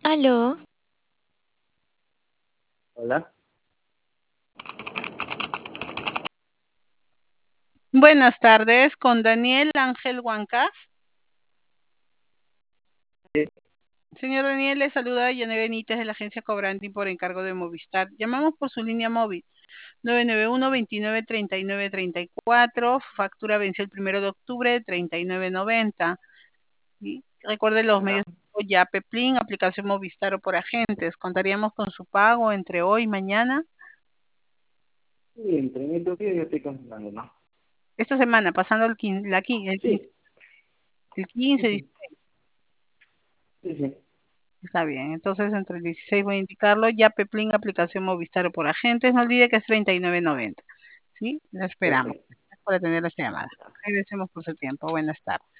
Aló, Hola. Buenas tardes, con Daniel Ángel Huancas. Sí, Señor Daniel, le saluda Yanira Benítez de la agencia Cobranti por encargo de Movistar. Llamamos por su línea móvil 991-2939-34. Factura venció el 1 de octubre de 39.90. Y recuerde los medios ya. de Yape Plin, aplicación Movistar o por agentes. Contaríamos con su pago entre hoy y mañana. Sí, en primer que yo estoy confirmando, ¿no? Esta semana, pasando el 15, Sí, el sí, 15. sí, sí, sí. Está bien, entonces entre el 16 voy a indicarlo, ya Peplin, aplicación Movistar o por agentes, no olvide que es 39.90, ¿sí? Lo esperamos. Perfecto. Gracias por atender esta llamada. Agradecemos por su tiempo. Buenas tardes.